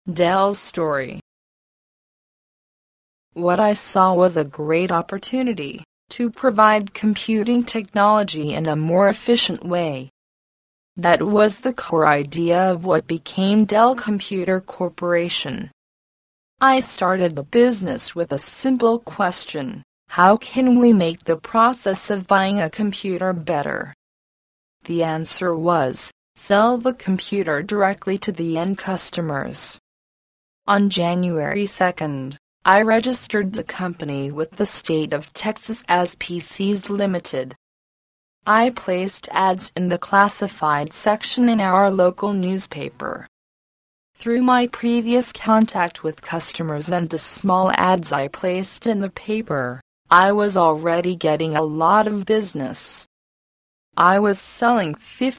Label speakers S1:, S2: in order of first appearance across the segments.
S1: Dell's story. What I saw was a great opportunity to provide computing technology in a more efficient way. That was the core idea of what became Dell Computer Corporation. I started the business with a simple question: how can we make the process of buying a computer better? The answer was, sell the computer directly to the end customers. On January 2nd, I registered the company with the state of Texas as PCs Limited. I placed ads in the classified section in our local newspaper. Through my previous contact with customers and the small ads I placed in the paper, I was already getting a lot of business. I was selling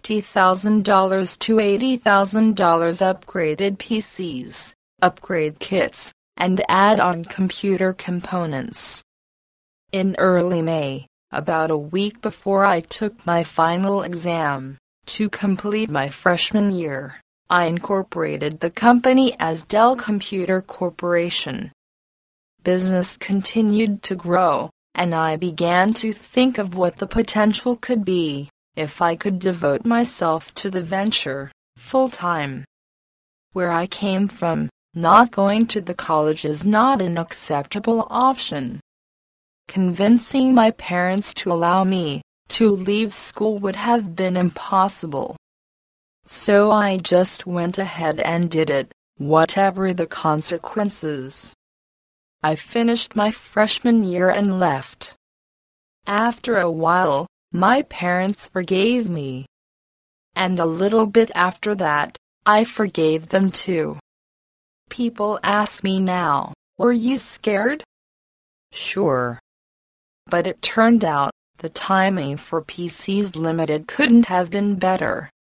S1: $50,000 to $80,000 upgraded PCs, upgrade kits, and add-on computer components. In early May, about a week before I took my final exam, to complete my freshman year, I incorporated the company as Dell Computer Corporation. Business continued to grow, and I began to think of what the potential could be if I could devote myself to the venture full-time. Where I came from, not going to the college is not an acceptable option. Convincing my parents to allow me to leave school would have been impossible. So I just went ahead and did it, whatever the consequences. I finished my freshman year and left. After a while, my parents forgave me. And a little bit after that, I forgave them too. People ask me now, were you scared? Sure. But it turned out, the timing for PCs Limited couldn't have been better.